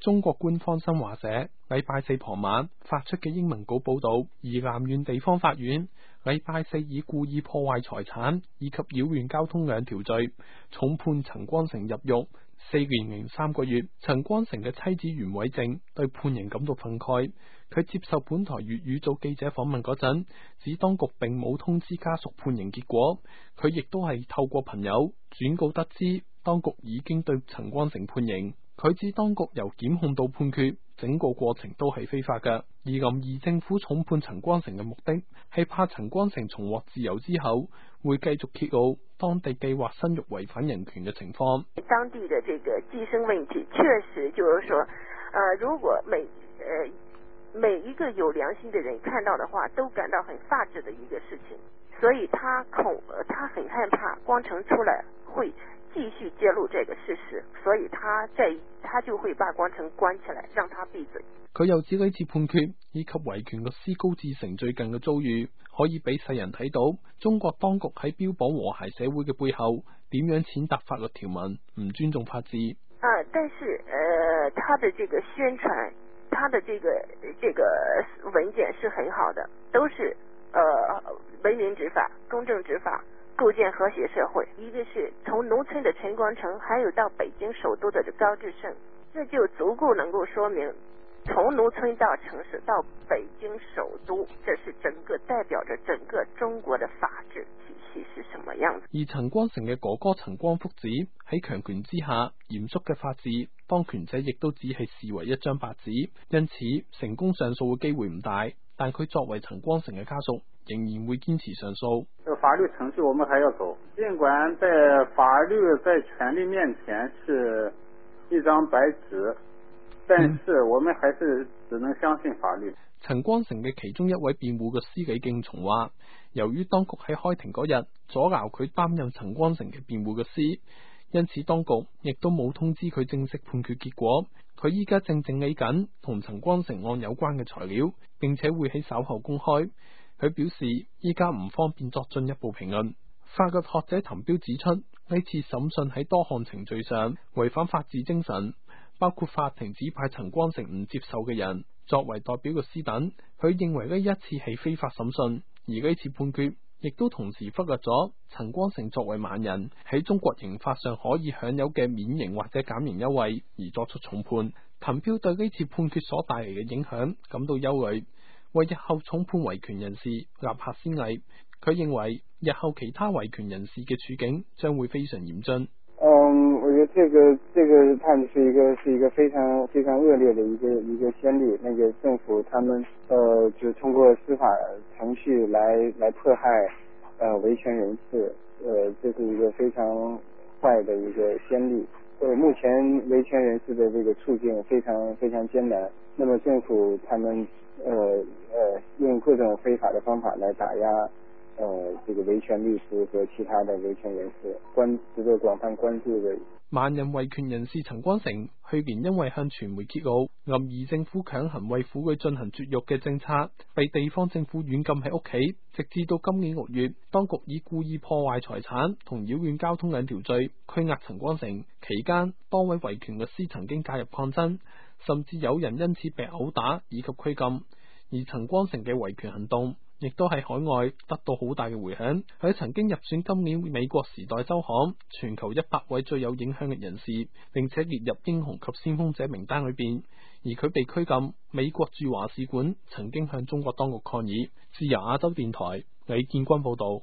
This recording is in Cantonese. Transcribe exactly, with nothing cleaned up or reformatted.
中國官方新華社禮拜四傍晚發出嘅英文稿報道，宜南縣地方法院禮拜四以故意破壞財產以及擾亂交通兩條罪，重判陳光誠入獄四年零三個月。陳光誠嘅妻子袁偉靜對判刑感到憤慨，佢接受本台粵語組記者訪問嗰陣，指當局並冇通知家屬判刑結果，佢亦都係透過朋友轉告得知當局已經對陳光誠判刑。佢指當局由檢控到判決，整個過程都係非法嘅。而臨沂政府重判陳光誠嘅目的，係怕陳光誠重獲自由之後，會繼續揭露當地計劃生育違反人權嘅情況。 當地的這個計生問題，確實就是說，呃，如果每呃每一個有良心的人看到的話，都感到很髮指的一個事情，所以他恐他很害怕光誠出來會繼續揭露這個事實，所以他在他就會把光誠關起來，讓他閉嘴。 佢又指呢次判決以及維權律師高志成最近嘅遭遇，可以俾世人睇到中國當局喺標榜和諧社會嘅背後，點樣踐踏法律條文，唔尊重法治。 啊，但是，呃，他的這個宣傳，他的這個這個文件是很好的，都是，呃，文明執法、公正執法，構建和諧社會。一個是從農村的陳光誠，還有到北京首都的高志勝，這就足夠能夠說明，從農村到城市到北京首都，這是整個代表着整個中國的法治體系是什麼樣子。 而陳光誠嘅哥哥陳光福指喺強權之下，嚴肅嘅法治，當權者亦都只係視為一張白紙，因此成功上訴嘅機會唔大。但佢作為陳光誠嘅家屬，仍然會堅持上訴。 法律程序我們還要走，盡管在法律在權力面前是一張白紙，但是我們還是只能相信法律。 陳、嗯、光誠嘅其中一位辯護律師李敬松話，由於當局喺開庭嗰日阻撓佢擔任陳光誠嘅辯護律師，因此當局亦都冇通知佢正式判決結果。佢依家正整理緊同陳光誠案有關嘅材料，並且會喺稍後公開。佢表示依家唔方便作進一步評論。法律學者譚彪指出，呢次審訊喺多項程序上違反法治精神，包括法庭指派陳光誠唔接受嘅人作為代表律師等。佢認為呢一次係非法審訊，而呢次判決亦都同時忽略咗陳光誠作為盲人喺中國刑法上可以享有嘅免刑或者減刑優惠，而作出重判。譚彪對呢次判決所帶嚟嘅影響感到憂慮，為日後重判維權人士立下先例。佢認為日後其他維權人士嘅處境將會非常嚴峻。 嗯，我覺得這個這個判決是一個是一個非常非常惡劣的一個一個先例。那個政府他們呃就通過司法程序來來迫害呃維權人士，呃這是一個非常壞的一個先例。呃目前維權人士的這個處境非常非常艱難，那麼政府他們呃呃用各種非法的方法來打壓呃，這個維權律師和其他的維權人士，關值得廣泛關注的。 盲人維權人士陳光誠去年因為向傳媒揭露臨沂政府強行為婦女進行絕育嘅政策，被地方政府軟禁喺屋企，直至到今年六月，當局以故意破壞財產同擾亂交通兩條罪拘押陳光誠。期間，多位維權律師曾經介入抗爭，甚至有人因此被毆打以及拘禁。而陳光誠嘅維權行動亦都喺海外得到好大嘅回響，佢曾經入選今年美國時代週刊全球一百位最有影響力人士，並且列入英雄及先鋒者名單裏邊。而佢被拘禁，美國駐華使館曾經向中國當局抗議。自由亞洲電台李建軍報道。